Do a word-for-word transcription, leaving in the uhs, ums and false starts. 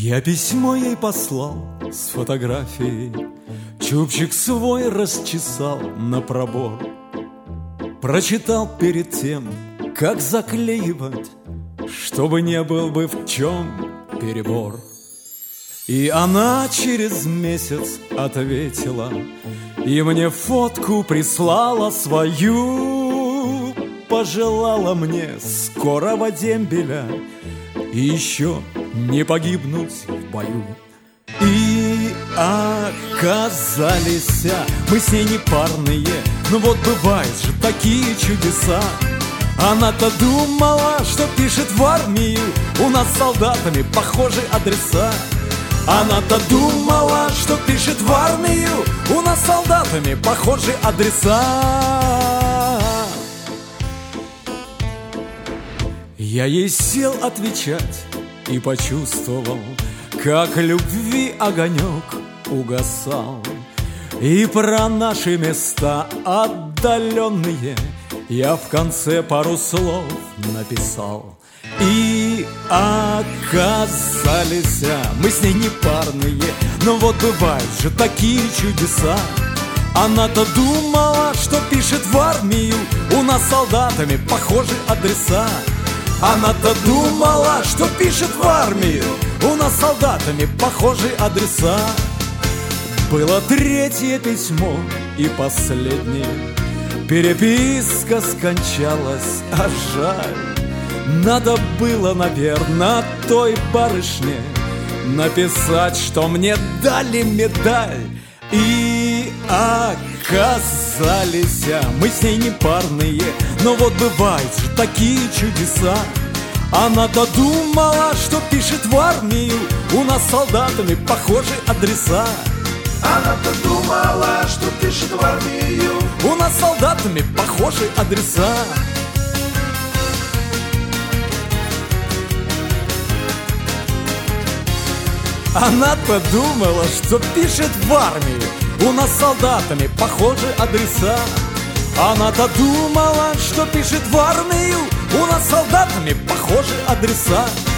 Я письмо ей послал с фотографией, чубчик свой расчесал на пробор. Прочитал перед тем, как заклеивать, чтобы не был бы в чем перебор. И она через месяц ответила, и мне фотку прислала свою. Пожелала мне скорого дембеля и еще не погибнуть в бою. И оказались мы с ней не парные, но вот бывают же такие чудеса. Она-то думала, что пишет в армию, у нас с солдатами похожи адреса. Она-то думала, что пишет в армию, у нас с солдатами похожи адреса. Я ей сел отвечать и почувствовал, как любви огонек угасал. И про наши места отдаленные я в конце пару слов написал. И оказались мы с ней не парные, но вот бывают же такие чудеса. Она-то думала, что пишет в армию, у нас с солдатами похожи адреса. Она-то думала, что пишет в армию, у нас с солдатами похожи адреса. Было третье письмо и последнее, переписка скончалась, а жаль. Надо было, наверное, той барышне написать, что мне дали медаль. И оказались мы с ней не парные, но вот бывают же такие чудеса. Она-то думала, что пишет в армию, у нас с солдатами похожи адреса. Она-то думала, что пишет в армию, у нас с солдатами похожи адреса. Она-то думала, что пишет в армию, у нас с солдатами похожи адреса. Она-то думала, что пишет в армию, у нас с солдатами похожи адреса.